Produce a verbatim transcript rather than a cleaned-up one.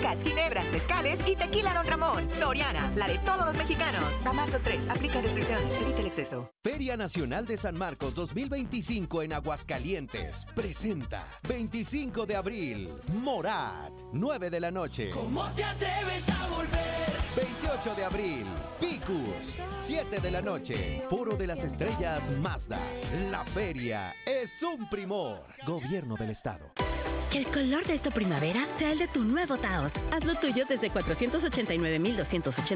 vodkas, ginebras, mezcales y tequila Don Ramón. Soriana, la de todos los mexicanos. A marzo tres, aplica restricciones, evita el exceso. Feria Nacional de San Marcos dos mil veinticinco en Aguascalientes presenta veinticinco de abril, Morat, nueve de la noche. ¿Cómo te atreves a volver? veintiocho de abril, Picus, siete de la noche. Foro de las Estrellas Mazda. La feria es un primor. Gobierno del Estado. Que el color de esta primavera sea el de tu nuevo Taos. Hazlo tuyo desde cuatrocientos ochenta y nueve mil doscientos ochenta